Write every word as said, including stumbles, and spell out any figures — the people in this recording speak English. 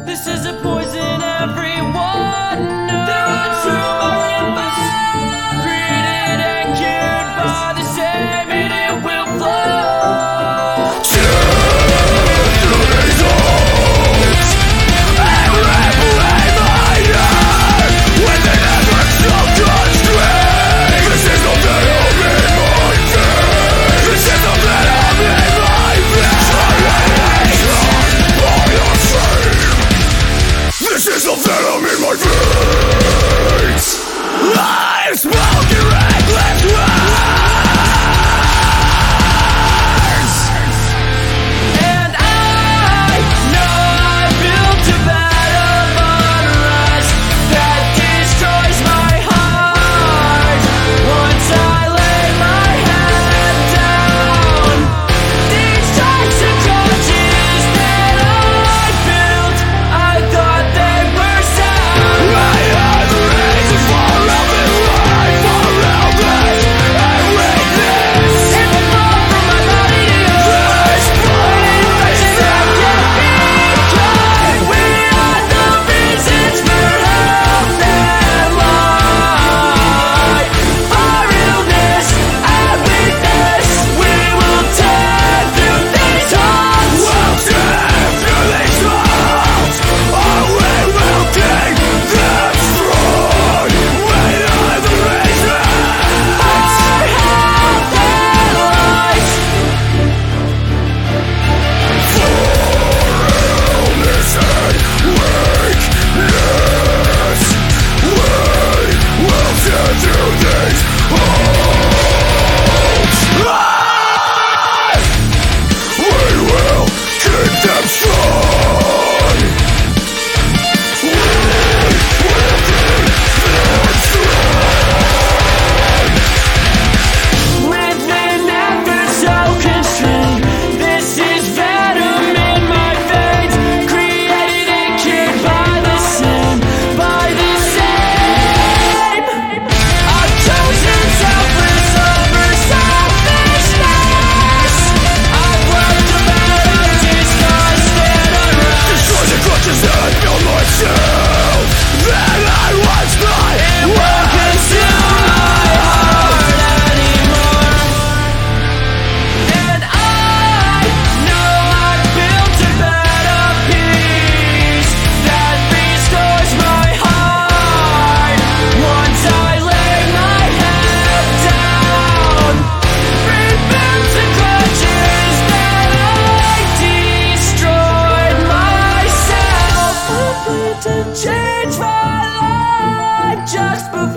This is a poison everyone knows. There are true marimbas, created and cured by the same, and it will flow. Choose the results and replay my year when they never stop constrained. This is the venom in my veins. This is the venom in my veins. This is the venom in my veins. I'm smoking reckless words, And I know I built a bed of unrest that destroys my heart. Once I lay my head down, these toxic clutches that I built, I thought they were sound. I have reasons for loving life, for helpless and weakness. And the fall from my body to yours, infections that can't be cured. We are the reasons for health and life. Our illness and weakness, we will tear through these halls. We'll tear through these walls, or we will take them strong. We are the reasons. Our health and life. For illness and weakness, we will tear through these halls. We will keep them strong. We will keep them strong. Living ever so constrained. This is venom in my veins, created and cured by the same, by the same. I've chosen selfless over selfishness. I've worked a bed of disgust and unrest. Destroy the clutches that I built myself, that I once thought It won't consume my heart anymore. And I know I built a bed of peace that restores my heart. Once I lay my head down, rebuilt the clutches that I destroyed myself. I plan to change my life just before